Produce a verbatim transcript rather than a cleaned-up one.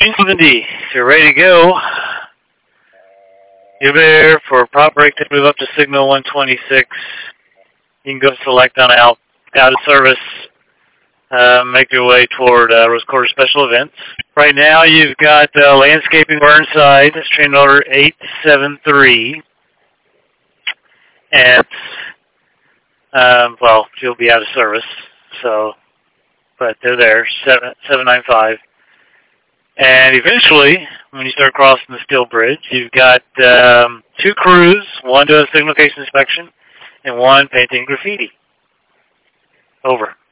seventy, if you're ready to go, you're there for prop brake to move up to signal one twenty-six. You can go select on out, out of service, uh, make your way toward uh, Rose Quarter Special Events. Right now you've got uh, landscaping Burnside, that's train order eight seven three. And, um, well, you'll be out of service, so, but they're there, seven nine five. And eventually, when you start crossing the steel bridge, you've got um, two crews, one doing signal case inspection, and one painting graffiti. Over.